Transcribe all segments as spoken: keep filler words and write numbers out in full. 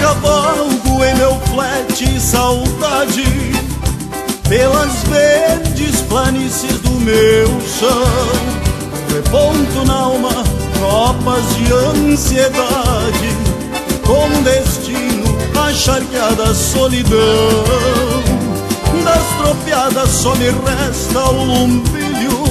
cavalgo em meu flete saudade pelas verdes planícies do meu chão. Reponto na alma tropas de ansiedade, com um destino a charqueada solidão. Das tropiadas só me resta o lumbilho,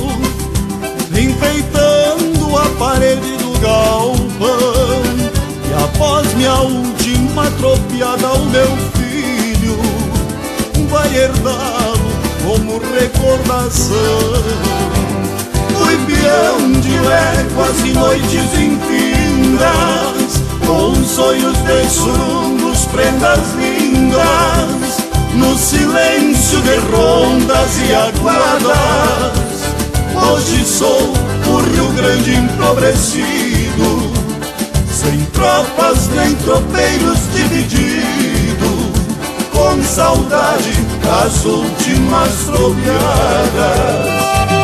enfeitando a parede do galpão. E após minha última tropiada, o meu filho vai herdá-lo como recordação. Fui peão de léguas e noites infindas, com sonhos de surungos, prendas lindas, no silêncio de rondas e aguadas. Hoje sou o Rio Grande empobrecido, sem tropas nem tropeiros dividido, com saudade das últimas tropiadas.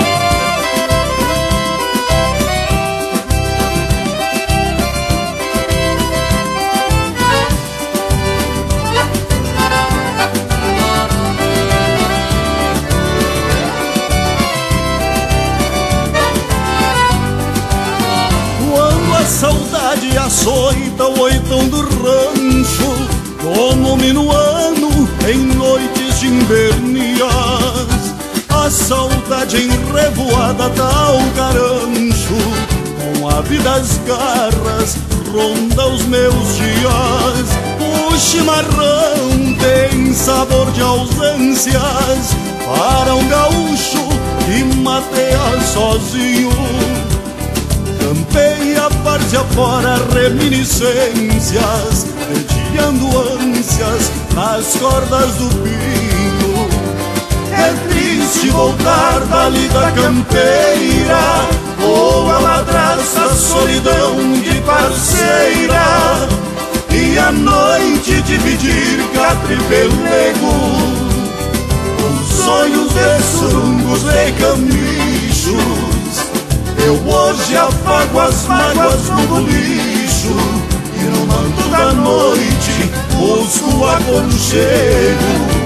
A saudade açoita o oitão do rancho, como minuano em noites de invernias. A saudade enrevoada dá o carancho, com a vida às garras ronda os meus dias. O chimarrão tem sabor de ausências para um gaúcho que mateia sozinho. Campeia, várzea fora, reminiscências, dediando ânsias nas cordas do pinho. É triste voltar da lida campeira, ou a madraça solidão de parceira, e a noite dividir catre e pelego, com sonhos de surungos e camichos. Eu hoje afago as mágoas no bolicho, e no manto da noite busco aconchego.